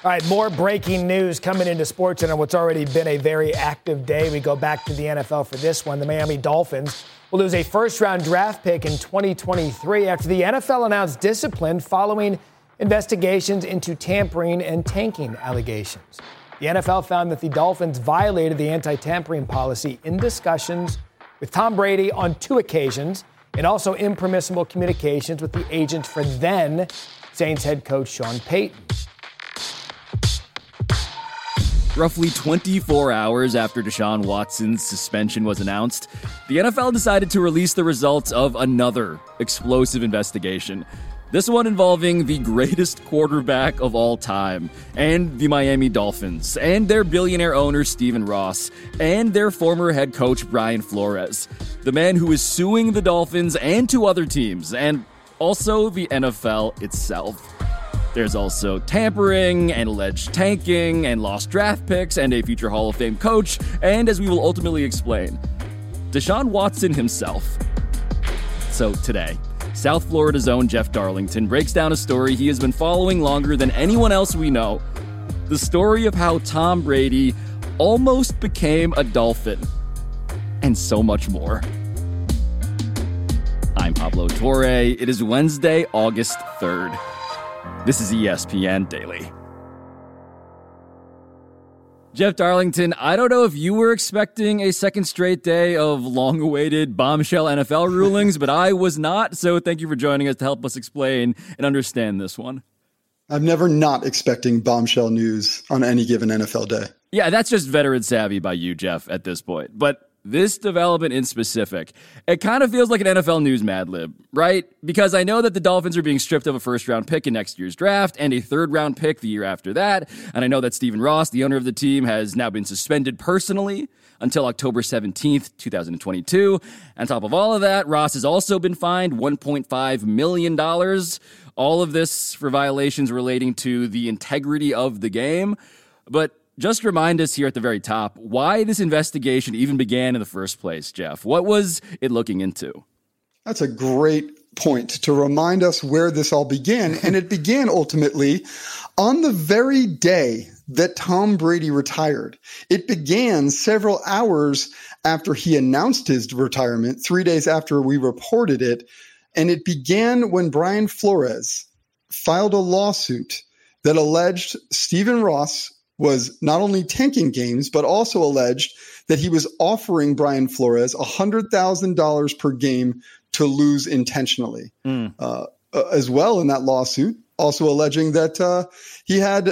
All right, more breaking news coming into sports and on what's already been a very active day. We go back to the NFL for this one. The Miami Dolphins will lose a first-round draft pick in 2023 after the NFL announced discipline following investigations into tampering and tanking allegations. The NFL found that the Dolphins violated the anti-tampering policy in discussions with Tom Brady on 2 occasions and also impermissible communications with the agent for then Saints head coach Sean Payton. Roughly 24 hours after Deshaun Watson's suspension was announced, the NFL decided to release the results of another explosive investigation. This one involving the greatest quarterback of all time, and the Miami Dolphins, and their billionaire owner Stephen Ross, and their former head coach Brian Flores, the man who is suing the Dolphins and 2 other teams, and also the NFL itself. There's also tampering and alleged tanking and lost draft picks and a future Hall of Fame coach, and as we will ultimately explain, Deshaun Watson himself. So today, South Florida's own Jeff Darlington breaks down a story he has been following longer than anyone else we know. The story of how Tom Brady almost became a Dolphin, and so much more. I'm Pablo Torre. It is Wednesday, August 3rd. This is ESPN Daily. Jeff Darlington, I don't know if you were expecting a second straight day of long-awaited bombshell NFL rulings, but I was not, so thank you for joining us to help us explain and understand this one. I'm never not expecting bombshell news on any given NFL day. Yeah, that's just veteran savvy by you, Jeff, at this point. But this development in specific, it kind of feels like an NFL news Mad Lib, right? Because I know that the Dolphins are being stripped of a first-round pick in next year's draft and a third-round pick the year after that. And I know that Stephen Ross, the owner of the team, has now been suspended personally until October 17th, 2022. On top of all of that, Ross has also been fined $1.5 million. All of this for violations relating to the integrity of the game. But just remind us here at the very top why this investigation even began in the first place, Jeff. What was it looking into? That's a great point to remind us where this all began. And it began ultimately on the very day that Tom Brady retired. It began several hours after he announced his retirement, 3 days after we reported it. And it began when Brian Flores filed a lawsuit that alleged Stephen Ross was not only tanking games, but also alleged that he was offering Brian Flores $100,000 per game to lose intentionally. As well in that lawsuit, also alleging that he had,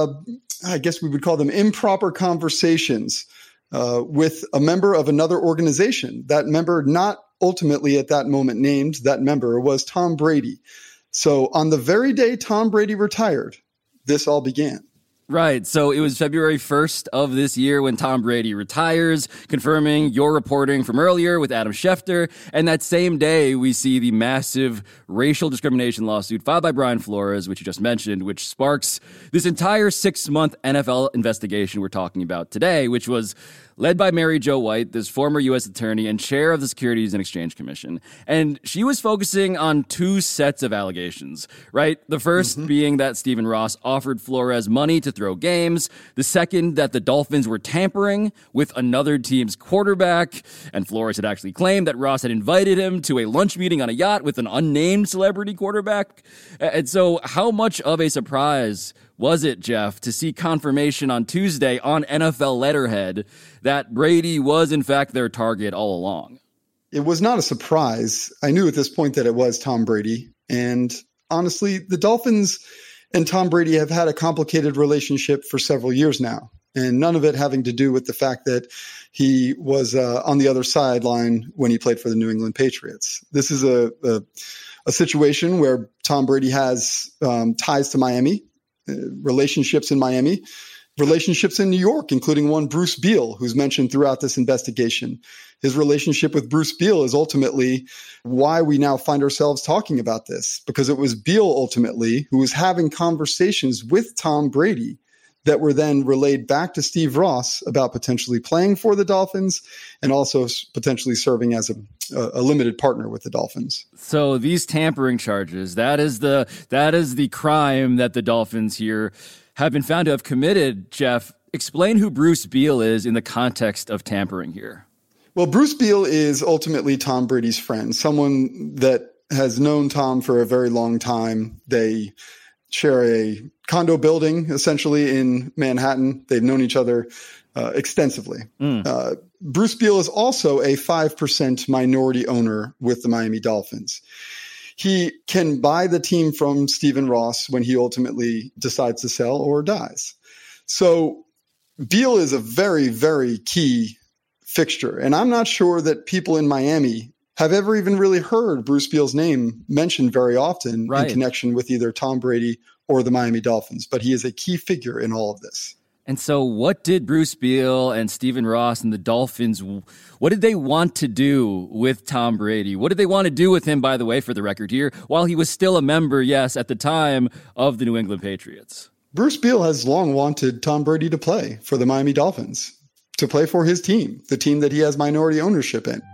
I guess we would call them improper conversations with a member of another organization. That member, not ultimately at that moment named, that member was Tom Brady. So on the very day Tom Brady retired, this all began. Right. So it was February 1st of this year when Tom Brady retires, confirming your reporting from earlier with Adam Schefter. And that same day, we see the massive racial discrimination lawsuit filed by Brian Flores, which you just mentioned, which sparks this entire 6-month NFL investigation we're talking about today, which was led by Mary Jo White, this former U.S. attorney and chair of the Securities and Exchange Commission. And she was focusing on 2 sets of allegations, right? The first being that Stephen Ross offered Flores money to throw games. The second, that the Dolphins were tampering with another team's quarterback. And Flores had actually claimed that Ross had invited him to a lunch meeting on a yacht with an unnamed celebrity quarterback. And so how much of a surprise was it, Jeff, to see confirmation on Tuesday on NFL letterhead that Brady was, in fact, their target all along? It was not a surprise. I knew at this point that it was Tom Brady. And honestly, the Dolphins and Tom Brady have had a complicated relationship for several years now. And none of it having to do with the fact that he was on the other sideline when he played for the New England Patriots. This is a situation where Tom Brady has ties to Miami, relationships in Miami, relationships in New York, including one Bruce Beal, who's mentioned throughout this investigation. His relationship with Bruce Beal is ultimately why we now find ourselves talking about this, because it was Beal ultimately who was having conversations with Tom Brady that were then relayed back to Steve Ross about potentially playing for the Dolphins and also potentially serving as a limited partner with the Dolphins. So these tampering charges, that is the crime that the Dolphins here have been found to have committed, Jeff. Explain who Bruce Beal is in the context of tampering here. Well, Bruce Beal is ultimately Tom Brady's friend, someone that has known Tom for a very long time. They share a condo building, essentially, in Manhattan. They've known each other extensively. Bruce Beal is also a 5% minority owner with the Miami Dolphins. He can buy the team from Stephen Ross when he ultimately decides to sell or dies. So Beal is a very, very key fixture. And I'm not sure that people in Miami have ever even really heard Bruce Beal's name mentioned very often in connection with either Tom Brady or the Miami Dolphins. But he is a key figure in all of this. And so what did Bruce Beal and Stephen Ross and the Dolphins, what did they want to do with Tom Brady? What did they want to do with him, by the way, for the record here, while he was still a member, yes, at the time of the New England Patriots? Bruce Beal has long wanted Tom Brady to play for the Miami Dolphins, to play for his team, the team that he has minority ownership in.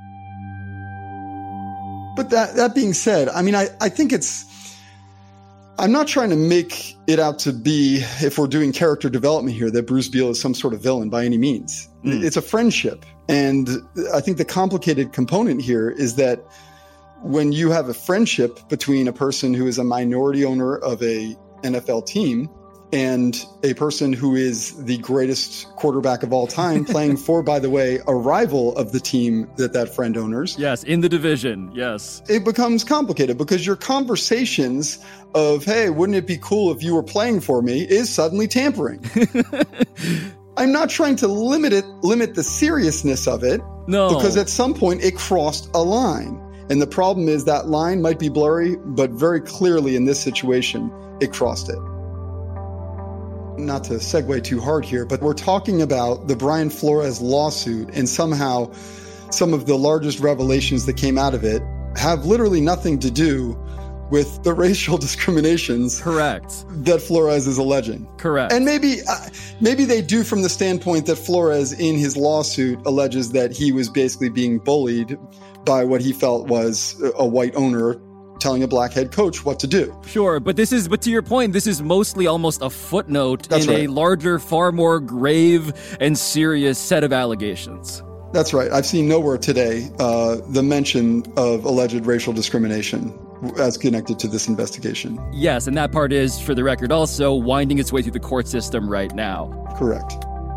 But that being said, I mean, I think I'm not trying to make it out to be, if we're doing character development here, that Bruce Beal is some sort of villain by any means. It's a friendship. And I think the complicated component here is that when you have a friendship between a person who is a minority owner of a NFL team and a person who is the greatest quarterback of all time playing for, by the way, a rival of the team that friend owners. Yes, in the division, yes. It becomes complicated because your conversations of, hey, wouldn't it be cool if you were playing for me, is suddenly tampering. I'm not trying to limit the seriousness of it. No. Because at some point it crossed a line. And the problem is that line might be blurry, but very clearly in this situation, it crossed it. Not to segue too hard here, but we're talking about the Brian Flores lawsuit, and somehow some of the largest revelations that came out of it have literally nothing to do with the racial discriminations that Flores is alleging. Correct. And maybe they do from the standpoint that Flores in his lawsuit alleges that he was basically being bullied by what he felt was a white owner telling a black head coach what to do. Sure, but to your point, this is mostly almost a footnote a larger, far more grave and serious set of allegations. That's right. I've seen nowhere today the mention of alleged racial discrimination as connected to this investigation. Yes, and that part is, for the record, also winding its way through the court system right now. Correct.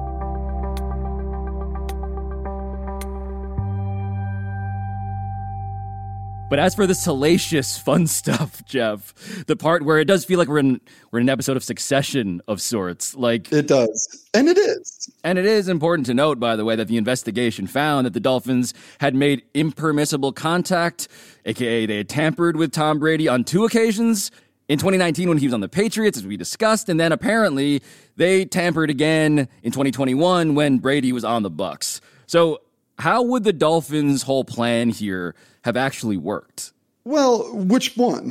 But as for the salacious, fun stuff, Jeff, the part where it does feel like we're in an episode of Succession of sorts, like it does, and it is. And it is important to note, by the way, that the investigation found that the Dolphins had made impermissible contact, aka they had tampered with Tom Brady on 2 occasions. In 2019, when he was on the Patriots, as we discussed, and then apparently they tampered again in 2021 when Brady was on the Bucs. So how would the Dolphins' whole plan here have actually worked? Well, which one?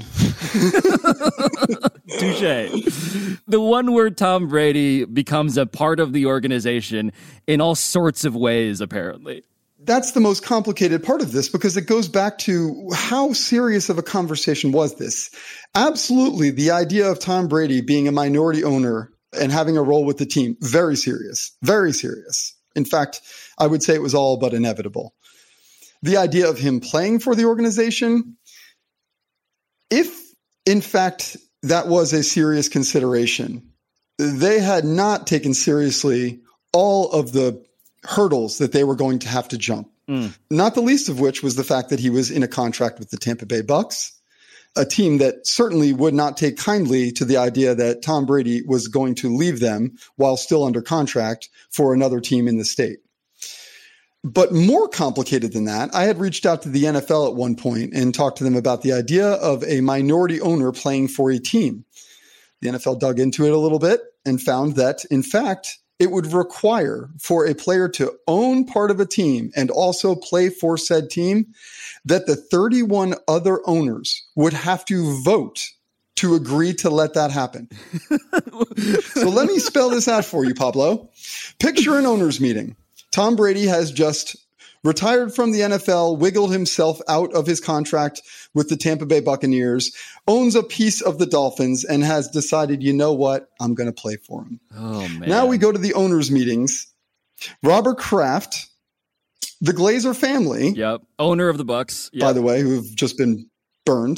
Touché. The one where Tom Brady becomes a part of the organization in all sorts of ways, apparently. That's the most complicated part of this because it goes back to how serious of a conversation was this? Absolutely, the idea of Tom Brady being a minority owner and having a role with the team, very serious, very serious. In fact, I would say it was all but inevitable. The idea of him playing for the organization, if in fact that was a serious consideration, they had not taken seriously all of the hurdles that they were going to have to jump. Not the least of which was the fact that he was in a contract with the Tampa Bay Bucs, a team that certainly would not take kindly to the idea that Tom Brady was going to leave them while still under contract for another team in the state. But more complicated than that, I had reached out to the NFL at one point and talked to them about the idea of a minority owner playing for a team. The NFL dug into it a little bit and found that, in fact, it would require for a player to own part of a team and also play for said team that the 31 other owners would have to vote to agree to let that happen. So let me spell this out for you, Pablo. Picture an owners meeting. Tom Brady has just retired from the NFL, wiggled himself out of his contract with the Tampa Bay Buccaneers, owns a piece of the Dolphins, and has decided, you know what, I'm going to play for him. Oh, man. Now we go to the owners' meetings. Robert Kraft, the Glazer family. Yep. Owner of the Bucs. Yep. By the way, who've just been burned.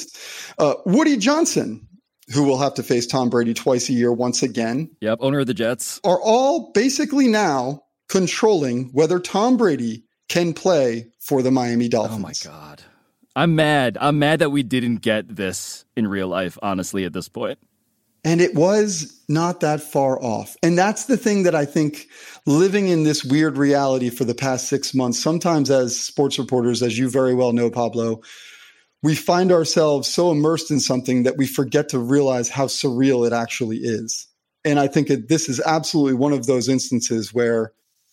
Woody Johnson, who will have to face Tom Brady twice a year once again. Yep. Owner of the Jets. Are all basically now controlling whether Tom Brady can play for the Miami Dolphins. Oh, my God. I'm mad. I'm mad that we didn't get this in real life, honestly, at this point. And it was not that far off. And that's the thing that I think, living in this weird reality for the past 6 months, sometimes as sports reporters, as you very well know, Pablo, we find ourselves so immersed in something that we forget to realize how surreal it actually is. And I think this is absolutely one of those instances where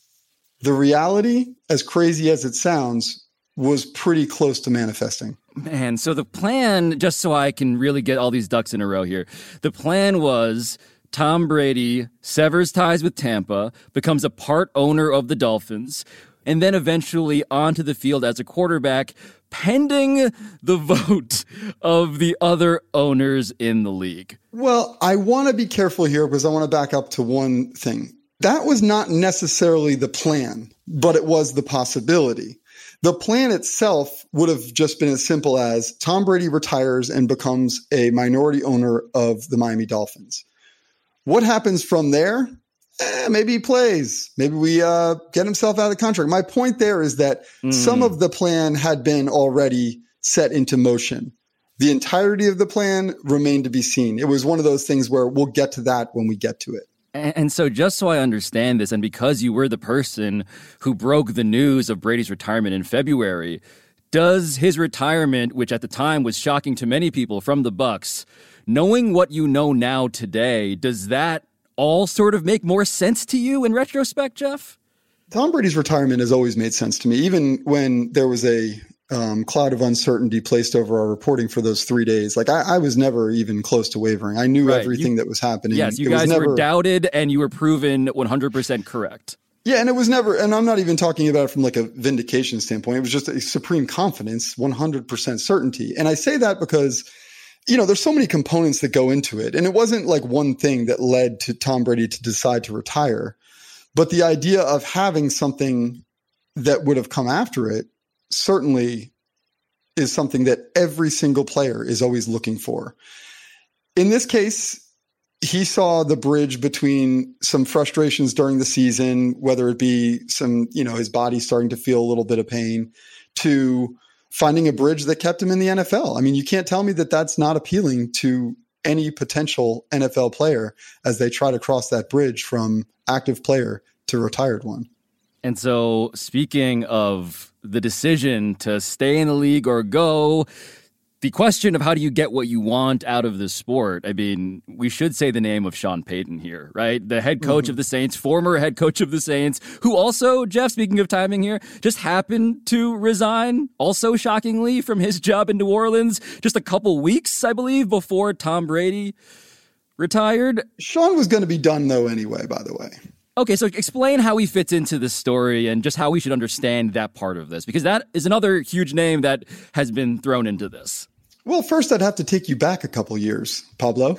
the reality, as crazy as it sounds, was pretty close to manifesting. Man, so the plan, just so I can really get all these ducks in a row here, the plan was Tom Brady severs ties with Tampa, becomes a part owner of the Dolphins, and then eventually onto the field as a quarterback, pending the vote of the other owners in the league. Well, I want to be careful here because I want to back up to one thing. That was not necessarily the plan, but it was the possibility. The plan itself would have just been as simple as Tom Brady retires and becomes a minority owner of the Miami Dolphins. What happens from there? Maybe he plays. Maybe we get himself out of the contract. My point there is that some of the plan had been already set into motion. The entirety of the plan remained to be seen. It was one of those things where we'll get to that when we get to it. And so just so I understand this, and because you were the person who broke the news of Brady's retirement in February, does his retirement, which at the time was shocking to many people from the Bucs, knowing what you know now today, does that all sort of make more sense to you in retrospect, Jeff? Tom Brady's retirement has always made sense to me, even when there was a cloud of uncertainty placed over our reporting for those 3 days. Like I was never even close to wavering. I knew everything that was happening. Yes, you guys were doubted and you were proven 100% correct. Yeah, and it was never, and I'm not even talking about it from like a vindication standpoint. It was just a supreme confidence, 100% certainty. And I say that because, you know, there's so many components that go into it. And it wasn't like one thing that led to Tom Brady to decide to retire. But the idea of having something that would have come after it certainly is something that every single player is always looking for. In this case, he saw the bridge between some frustrations during the season, whether it be some, you know, his body starting to feel a little bit of pain, to finding a bridge that kept him in the NFL. I mean, you can't tell me that that's not appealing to any potential NFL player as they try to cross that bridge from active player to retired one. And so, speaking of the decision to stay in the league or go, the question of how do you get what you want out of the sport, I mean, we should say the name of Sean Payton here, right? The head coach of the Saints, former head coach of the Saints, who also, Jeff, speaking of timing here, just happened to resign, also shockingly, from his job in New Orleans just a couple weeks, I believe, before Tom Brady retired. Sean was going to be done, though, anyway, by the way. Okay, so explain how he fits into this story and just how we should understand that part of this, because that is another huge name that has been thrown into this. Well, first, I'd have to take you back a couple years, Pablo.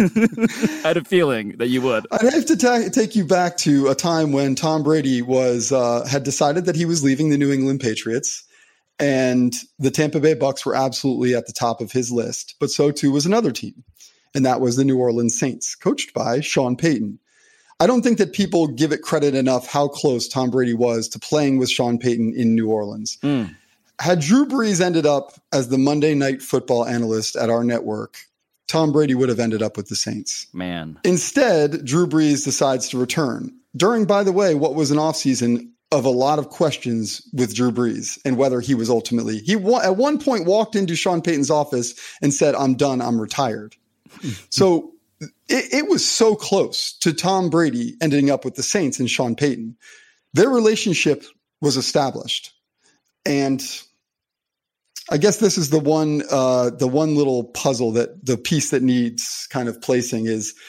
I had a feeling that you would. I'd have to take you back to a time when Tom Brady had decided that he was leaving the New England Patriots, and the Tampa Bay Bucs were absolutely at the top of his list, but so too was another team, and that was the New Orleans Saints, coached by Sean Payton. I don't think that people give it credit enough how close Tom Brady was to playing with Sean Payton in New Orleans. Had Drew Brees ended up as the Monday Night Football analyst at our network, Tom Brady would have ended up with the Saints. Man. Instead, Drew Brees decides to return during, by the way, what was an offseason of a lot of questions with Drew Brees and whether he was ultimately, at one point walked into Sean Payton's office and said, "I'm done, I'm retired." So it was so close to Tom Brady ending up with the Saints and Sean Payton. Their relationship was established. And I guess this is the one little puzzle, that the piece that needs kind of placing is,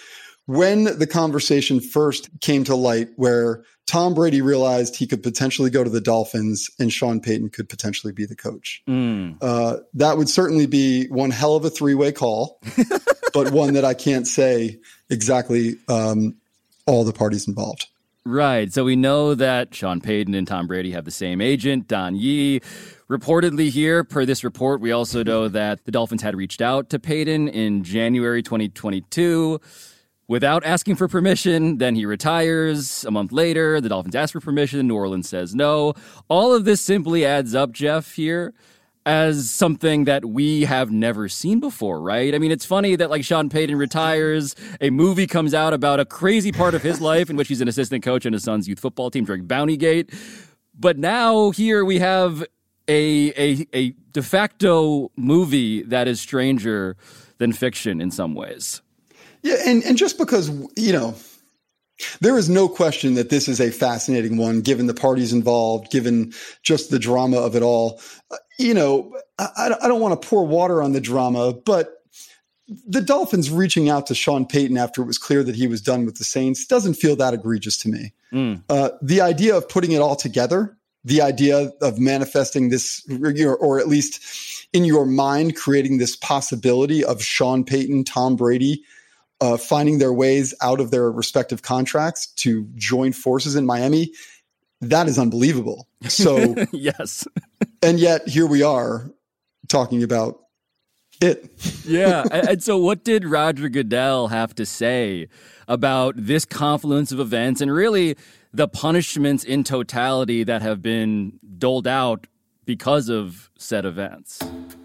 when the conversation first came to light where Tom Brady realized he could potentially go to the Dolphins and Sean Payton could potentially be the coach. That would certainly be one hell of a three-way call, but one that I can't say exactly all the parties involved. Right. So we know that Sean Payton and Tom Brady have the same agent, Don Yee. Reportedly here, per this report, we also know that the Dolphins had reached out to Payton in January 2022 without asking for permission. Then he retires. A month later, the Dolphins ask for permission. New Orleans says no. All of this simply adds up, Jeff, here as something that we have never seen before, right? I mean, it's funny that like Sean Payton retires, a movie comes out about a crazy part of his life in which he's an assistant coach on his son's youth football team during Bountygate. But now here we have a de facto movie that is stranger than fiction in some ways. Yeah, and just because, there is no question that this is a fascinating one, given the parties involved, given just the drama of it all. I don't want to pour water on the drama, but the Dolphins reaching out to Sean Payton after it was clear that he was done with the Saints doesn't feel that egregious to me. The idea of putting it all together, the idea of manifesting this, or at least in your mind, creating this possibility of Sean Payton, Tom Brady, finding their ways out of their respective contracts to join forces in Miami, that is unbelievable. So, yes. And yet here we are talking about it. Yeah. And so what did Roger Goodell have to say about this confluence of events and really the punishments in totality that have been doled out because of said events?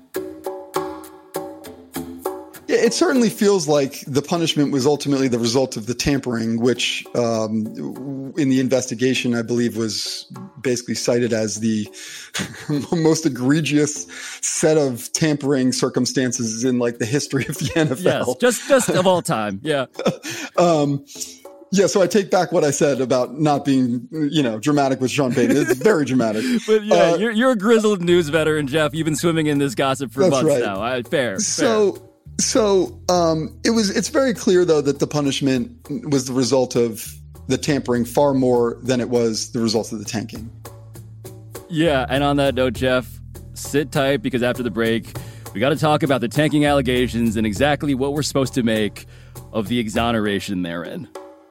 It certainly feels like the punishment was ultimately the result of the tampering, which in the investigation, I believe, was basically cited as the most egregious set of tampering circumstances in like the history of the NFL. Yes, just of all time. Yeah. Yeah, so I take back what I said about not being, dramatic with Sean Payton. It's very dramatic. But yeah, you're a grizzled news veteran, Jeff. You've been swimming in this gossip for months right. now. Fair. So it's very clear though that the punishment was the result of the tampering far more than it was the result of the tanking. Yeah, and on that note, Jeff, sit tight because after the break, we got to talk about the tanking allegations and exactly what we're supposed to make of the exoneration therein.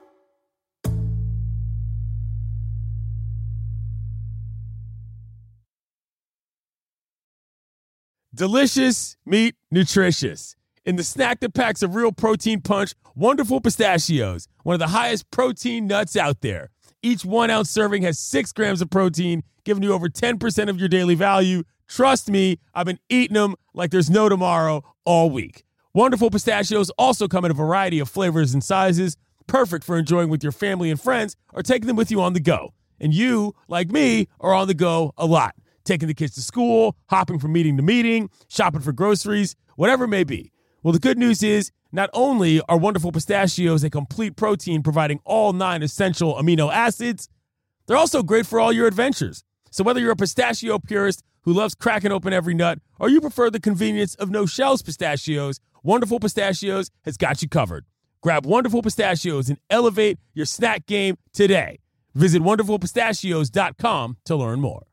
Delicious, meat, nutritious. In the snack that packs a real protein punch, Wonderful Pistachios, one of the highest protein nuts out there. Each 1 ounce serving has 6 grams of protein, giving you over 10% of your daily value. Trust me, I've been eating them like there's no tomorrow all week. Wonderful Pistachios also come in a variety of flavors and sizes, perfect for enjoying with your family and friends or taking them with you on the go. And you, like me, are on the go a lot. Taking the kids to school, hopping from meeting to meeting, shopping for groceries, whatever it may be. Well, the good news is not only are Wonderful Pistachios a complete protein providing all 9 essential amino acids, they're also great for all your adventures. So whether you're a pistachio purist who loves cracking open every nut or you prefer the convenience of no-shells pistachios, Wonderful Pistachios has got you covered. Grab Wonderful Pistachios and elevate your snack game today. Visit wonderfulpistachios.com to learn more.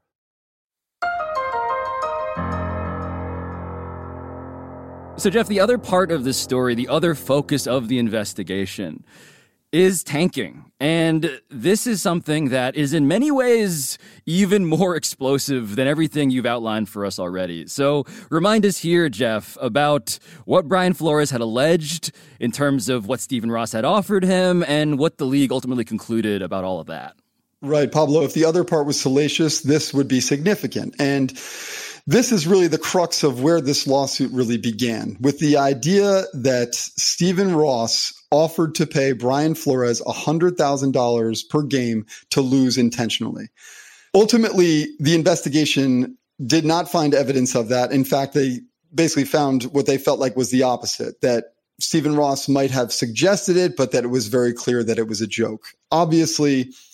So, Jeff, the other part of this story, the other focus of the investigation is tanking. And this is something that is in many ways even more explosive than everything you've outlined for us already. So remind us here, Jeff, about what Brian Flores had alleged in terms of what Stephen Ross had offered him and what the league ultimately concluded about all of that. Right, Pablo. If the other part was salacious, this would be significant. And this is really the crux of where this lawsuit really began, with the idea that Stephen Ross offered to pay Brian Flores $100,000 per game to lose intentionally. Ultimately, the investigation did not find evidence of that. In fact, they basically found what they felt like was the opposite, that Stephen Ross might have suggested it, but that it was very clear that it was a joke. Obviously,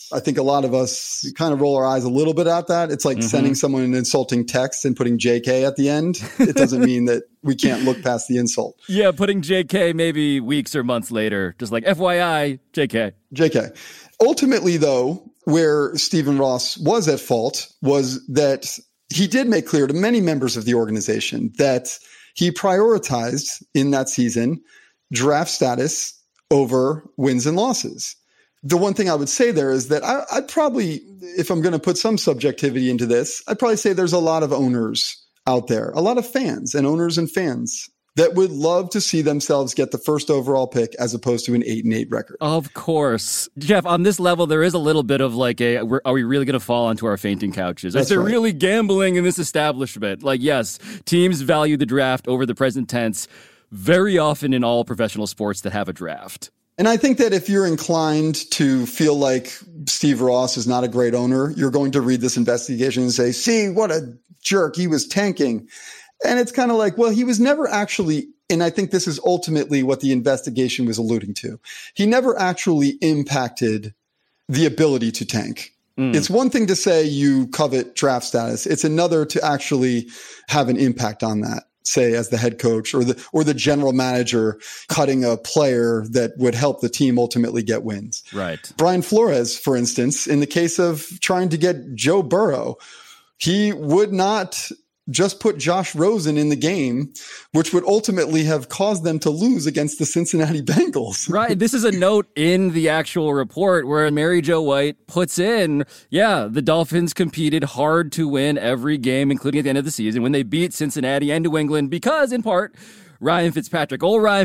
I think a lot of us kind of roll our eyes a little bit at that. It's like sending someone an insulting text and putting JK at the end. It doesn't mean that we can't look past the insult. Yeah, putting JK maybe weeks or months later, just like FYI, JK. JK. Ultimately, though, where Stephen Ross was at fault was that he did make clear to many members of the organization that he prioritized in that season draft status over wins and losses. The one thing I would say there is that I'd probably, if I'm going to put some subjectivity into this, I'd probably say there's a lot of owners out there, a lot of fans and owners and fans that would love to see themselves get the first overall pick as opposed to an 8-8 record. Of course. Jeff, on this level, there is a little bit of like are we really going to fall onto our fainting couches? Is there really gambling in this establishment? Like, yes, teams value the draft over the present tense very often in all professional sports that have a draft. And I think that if you're inclined to feel like Steve Ross is not a great owner, you're going to read this investigation and say, see, what a jerk, he was tanking. And it's kind of like, well, he was never actually, and I think this is ultimately what the investigation was alluding to. He never actually impacted the ability to tank. It's one thing to say you covet draft status. It's another to actually have an impact on that, say as the head coach or the general manager cutting a player that would help the team ultimately get wins. Right. Brian Flores, for instance, in the case of trying to get Joe Burrow, he would not just put Josh Rosen in the game, which would ultimately have caused them to lose against the Cincinnati Bengals. Right. This is a note in the actual report where Mary Jo White puts in, the Dolphins competed hard to win every game, including at the end of the season when they beat Cincinnati and New England because, in part, Ryan Fitzpatrick,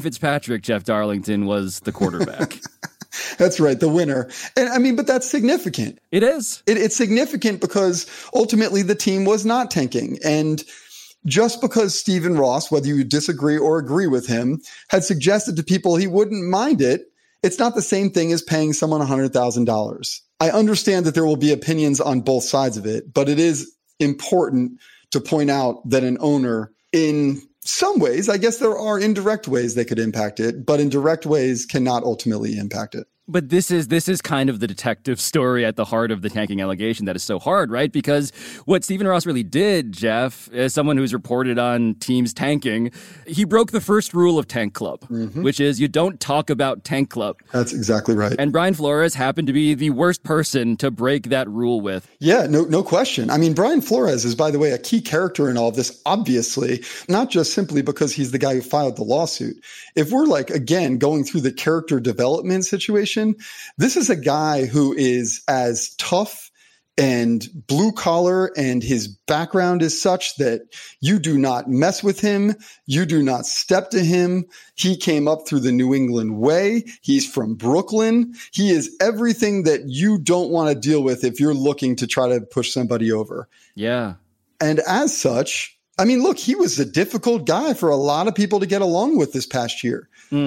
Jeff Darlington, was the quarterback. That's right, the winner. And I mean, but that's significant. It is. It's significant because ultimately the team was not tanking. And just because Stephen Ross, whether you disagree or agree with him, had suggested to people he wouldn't mind it, it's not the same thing as paying someone $100,000. I understand that there will be opinions on both sides of it, but it is important to point out that an owner, in some ways, I guess there are indirect ways they could impact it, but in direct ways cannot ultimately impact it. But this is kind of the detective story at the heart of the tanking allegation that is so hard, right? Because what Stephen Ross really did, Jeff, as someone who's reported on teams tanking, he broke the first rule of Tank Club, which is you don't talk about Tank Club. That's exactly right. And Brian Flores happened to be the worst person to break that rule with. Yeah, no question. I mean, Brian Flores is, by the way, a key character in all of this, obviously, not just simply because he's the guy who filed the lawsuit. If we're again, going through the character development situation, this is a guy who is as tough and blue collar, and his background is such that you do not mess with him. You do not step to him. He came up through the New England way. He's from Brooklyn. He is everything that you don't want to deal with if you're looking to try to push somebody over. Yeah. And as such, I mean, look, he was a difficult guy for a lot of people to get along with this past year.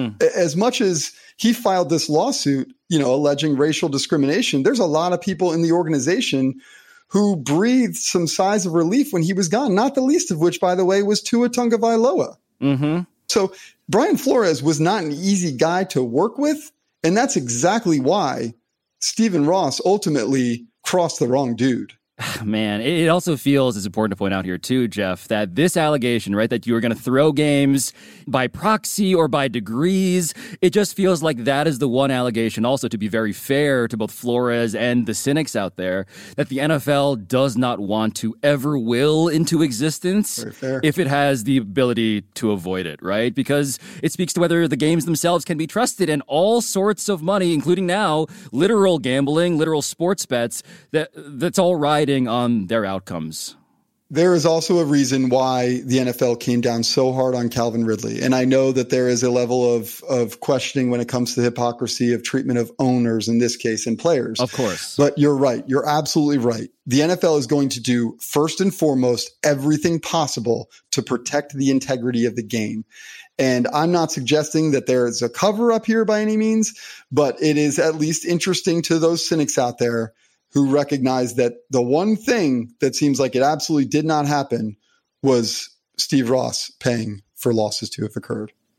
As much as he filed this lawsuit, alleging racial discrimination, there's a lot of people in the organization who breathed some sighs of relief when he was gone, not the least of which, by the way, was Tua Tagovailoa. So Brian Flores was not an easy guy to work with, and that's exactly why Stephen Ross ultimately crossed the wrong dude. Man, it also feels, it's important to point out here too, Jeff, that this allegation, right, that you are going to throw games by proxy or by degrees, it just feels like that is the one allegation also, to be very fair to both Flores and the cynics out there, that the NFL does not want to ever will into existence if it has the ability to avoid it, right? Because it speaks to whether the games themselves can be trusted, and all sorts of money, including now literal gambling, literal sports bets, that's all riding on their outcomes. There is also a reason why the NFL came down so hard on Calvin Ridley. And I know that there is a level of questioning when it comes to the hypocrisy of treatment of owners, in this case, and players. Of course. But you're right. You're absolutely right. The NFL is going to do, first and foremost, everything possible to protect the integrity of the game. And I'm not suggesting that there is a cover up here by any means, but it is at least interesting to those cynics out there who recognize that the one thing that seems like it absolutely did not happen was Steve Ross paying for losses to have occurred.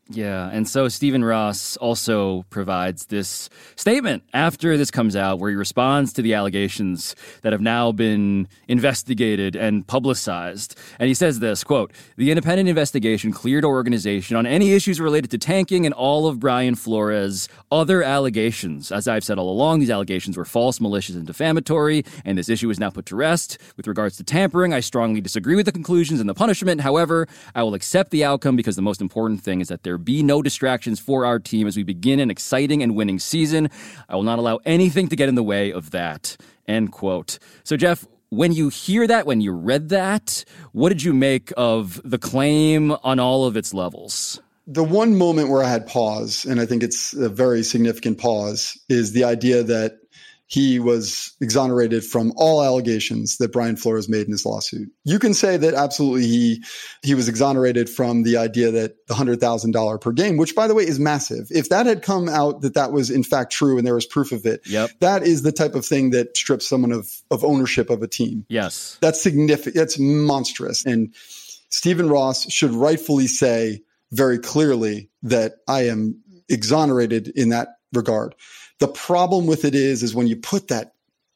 Yeah, and so Stephen Ross also provides this statement after this comes out where he responds to the allegations that have now been investigated and publicized. And he says this, quote, "The independent investigation cleared our organization on any issues related to tanking and all of Brian Flores' other allegations. As I've said all along, these allegations were false, malicious, and defamatory, and this issue is now put to rest. With regards to tampering, I strongly disagree with the conclusions and the punishment. However, I will accept the outcome because the most important thing is that there be no distractions for our team as we begin an exciting and winning season. I will not allow anything to get in the way of that." End quote. So, Jeff, when you hear that, when you read that, what did you make of the claim on all of its levels? The one moment where I had pause, and I think it's a very significant pause, is the idea that he was exonerated from all allegations that Brian Flores made in his lawsuit. You can say that absolutely he was exonerated from the idea that the $100,000 per game, which, by the way, is massive. If that had come out that was in fact true and there was proof of it, that is the type of thing that strips someone of ownership of a team. Yes. That's significant. That's monstrous. And Stephen Ross should rightfully say very clearly that I am exonerated in that regard. The problem with it is when you put that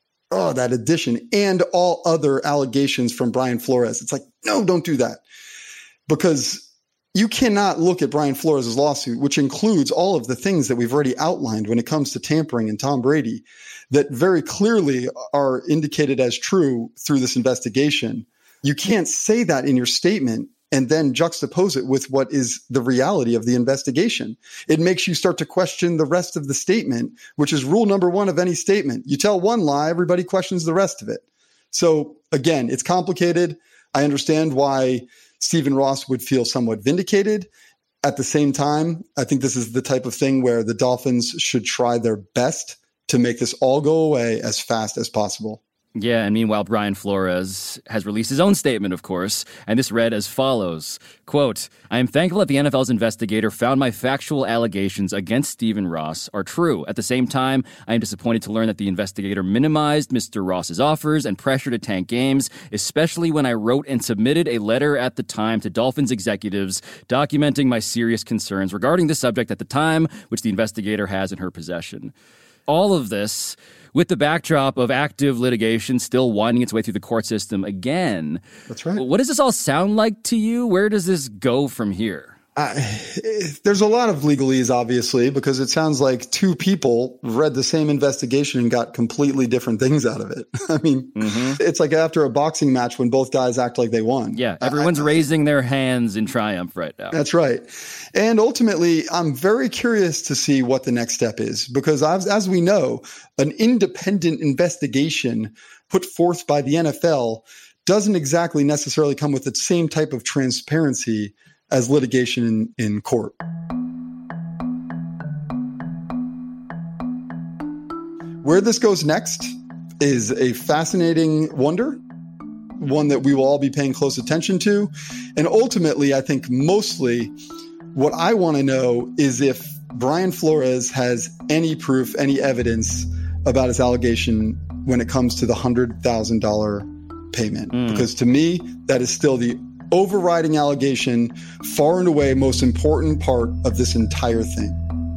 addition and all other allegations from Brian Flores, it's like, no, don't do that. Because you cannot look at Brian Flores' lawsuit, which includes all of the things that we've already outlined when it comes to tampering and Tom Brady, that very clearly are indicated as true through this investigation. You can't say that in your statement and then juxtapose it with what is the reality of the investigation. It makes you start to question the rest of the statement, which is rule number one of any statement. You tell one lie, everybody questions the rest of it. So again, it's complicated. I understand why Stephen Ross would feel somewhat vindicated. At the same time, I think this is the type of thing where the Dolphins should try their best to make this all go away as fast as possible. Yeah, and meanwhile, Brian Flores has released his own statement, of course, and this read as follows, quote, "I am thankful that the NFL's investigator found my factual allegations against Stephen Ross are true. At the same time, I am disappointed to learn that the investigator minimized Mr. Ross's offers and pressure to tank games, especially when I wrote and submitted a letter at the time to Dolphins executives documenting my serious concerns regarding the subject at the time, which the investigator has in her possession." All of this with the backdrop of active litigation still winding its way through the court system again. That's right. What does this all sound like to you? Where does this go from here? There's a lot of legalese, obviously, because it sounds like two people read the same investigation and got completely different things out of it. I mean, It's like after a boxing match when both guys act like they won. Yeah, everyone's raising their hands in triumph right now. That's right. And ultimately, I'm very curious to see what the next step is, because as we know, an independent investigation put forth by the NFL doesn't exactly necessarily come with the same type of transparency as litigation in court. Where this goes next is a fascinating wonder, one that we will all be paying close attention to. And ultimately, I think mostly what I want to know is if Brian Flores has any proof, any evidence about his allegation when it comes to the $100,000 payment. Because to me, that is still the overriding allegation, far and away most important part of this entire thing.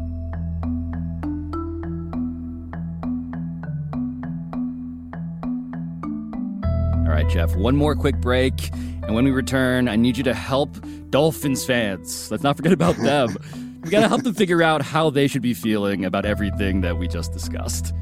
All right, Jeff, one more quick break. And when we return, I need you to help Dolphins fans. Let's not forget about them. We got to help them figure out how they should be feeling about everything that we just discussed.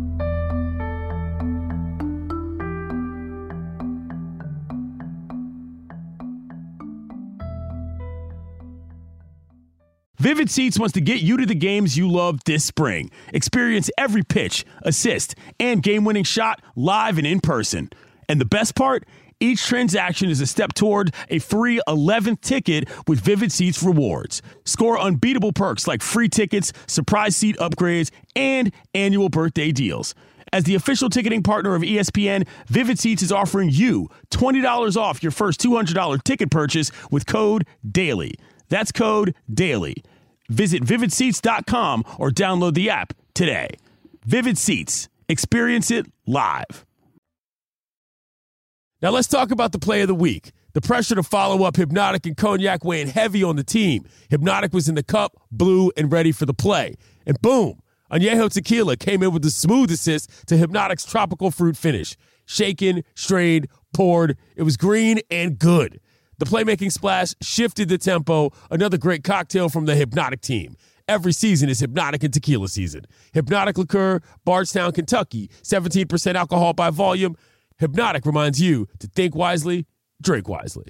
Vivid Seats wants to get you to the games you love this spring. Experience every pitch, assist, and game-winning shot live and in person. And the best part? Each transaction is a step toward a free 11th ticket with Vivid Seats rewards. Score unbeatable perks like free tickets, surprise seat upgrades, and annual birthday deals. As the official ticketing partner of ESPN, Vivid Seats is offering you $20 off your first $200 ticket purchase with code DAILY. That's code DAILY. Visit vividseats.com or download the app today. Vivid Seats. Experience it live. Now let's talk about the play of the week. The pressure to follow up Hypnotic and Cognac weighing heavy on the team. Hypnotic was in the cup, blue, and ready for the play. And boom, Añejo Tequila came in with the smooth assist to Hypnotic's tropical fruit finish. Shaken, strained, poured. It was green and good. The playmaking splash shifted the tempo. Another great cocktail from the Hypnotic team. Every season is Hypnotic and Tequila season. Hypnotic Liqueur, Bardstown, Kentucky. 17% alcohol by volume. Hypnotic reminds you to think wisely, drink wisely.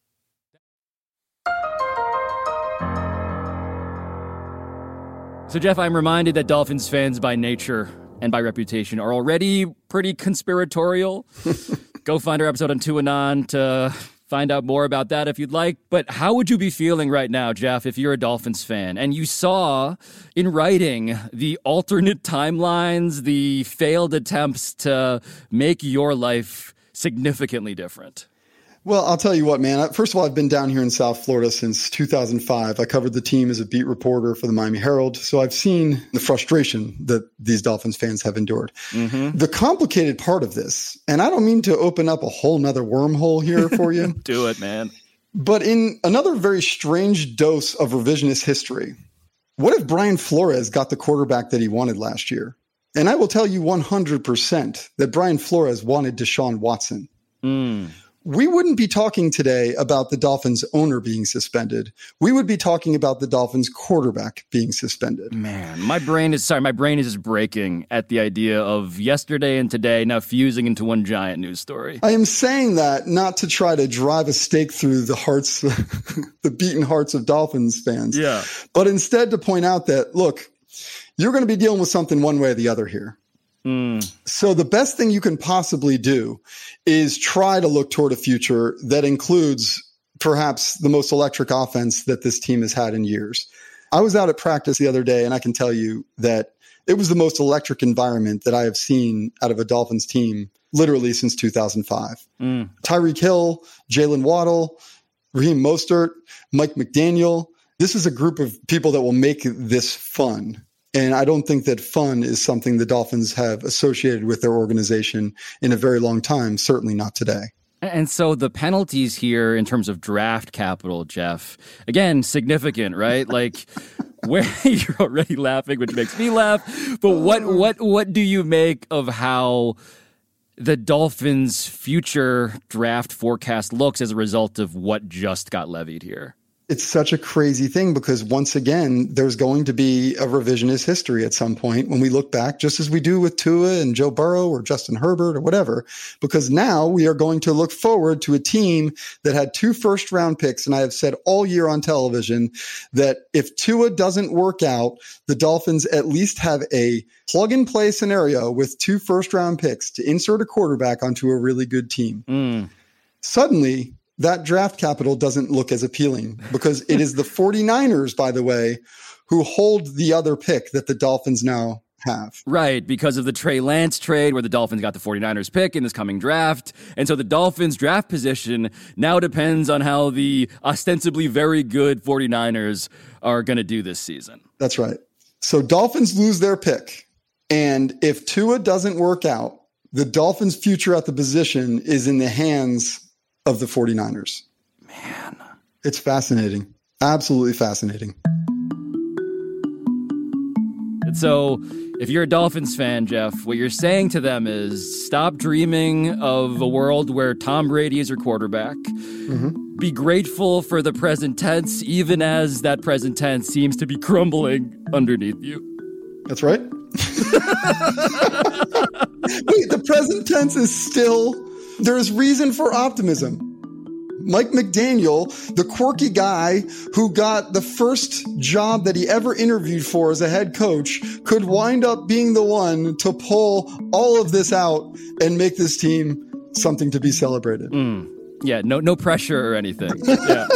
So, Jeff, I'm reminded that Dolphins fans by nature and by reputation are already pretty conspiratorial. Go find our episode on Tuanon to find out more about that if you'd like. But how would you be feeling right now, Jeff, if you're a Dolphins fan and you saw in writing the alternate timelines, the failed attempts to make your life significantly different? Well, I'll tell you what, man. First of all, I've been down here in South Florida since 2005. I covered the team as a beat reporter for the Miami Herald. So I've seen the frustration that these Dolphins fans have endured. Mm-hmm. The complicated part of this, and I don't mean to open up a whole nother wormhole here for you. Do it, man. But in another very strange dose of revisionist history, what if Brian Flores got the quarterback that he wanted last year? And I will tell you 100% that Brian Flores wanted Deshaun Watson. We wouldn't be talking today about the Dolphins owner being suspended. We would be talking about the Dolphins quarterback being suspended. Man, my brain is just breaking at the idea of yesterday and today now fusing into one giant news story. I am saying that not to try to drive a stake through the hearts, the beaten hearts of Dolphins fans. Yeah. But instead to point out that, look, you're going to be dealing with something one way or the other here. So the best thing you can possibly do is try to look toward a future that includes perhaps the most electric offense that this team has had in years. I was out at practice the other day, and I can tell you that it was the most electric environment that I have seen out of a Dolphins team literally since 2005. Tyreek Hill, Jalen Waddle, Raheem Mostert, Mike McDaniel. This is a group of people that will make this fun. And I don't think that fun is something the Dolphins have associated with their organization in a very long time, certainly not today. And so the penalties here in terms of draft capital, Jeff, again, significant, right? Like, where you're already laughing, which makes me laugh. But what do you make of how the Dolphins' future draft forecast looks as a result of what just got levied here? It's such a crazy thing because once again, there's going to be a revisionist history at some point when we look back, just as we do with Tua and Joe Burrow or Justin Herbert or whatever, because now we are going to look forward to a team that had 2 first-round picks. And I have said all year on television that if Tua doesn't work out, the Dolphins at least have a plug-and-play scenario with 2 first-round picks to insert a quarterback onto a really good team. Suddenly, that draft capital doesn't look as appealing because it is the 49ers, by the way, who hold the other pick that the Dolphins now have. Right, because of the Trey Lance trade where the Dolphins got the 49ers pick in this coming draft. And so the Dolphins draft position now depends on how the ostensibly very good 49ers are going to do this season. That's right. So Dolphins lose their pick. And if Tua doesn't work out, the Dolphins' future at the position is in the hands of the 49ers. Man. It's fascinating. Absolutely fascinating. And so if you're a Dolphins fan, Jeff, what you're saying to them is stop dreaming of a world where Tom Brady is your quarterback. Mm-hmm. Be grateful for the present tense, even as that present tense seems to be crumbling underneath you. That's right. Wait, the present tense is still... There's reason for optimism. Mike McDaniel, the quirky guy who got the first job that he ever interviewed for as a head coach, could wind up being the one to pull all of this out and make this team something to be celebrated. Yeah, no pressure or anything. Yeah.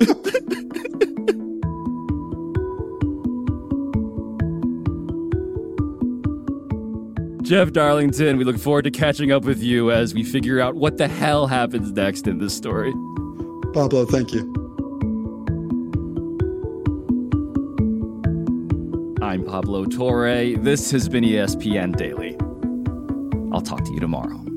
Jeff Darlington, we look forward to catching up with you as we figure out what the hell happens next in this story. Pablo, thank you. I'm Pablo Torre. This has been ESPN Daily. I'll talk to you tomorrow.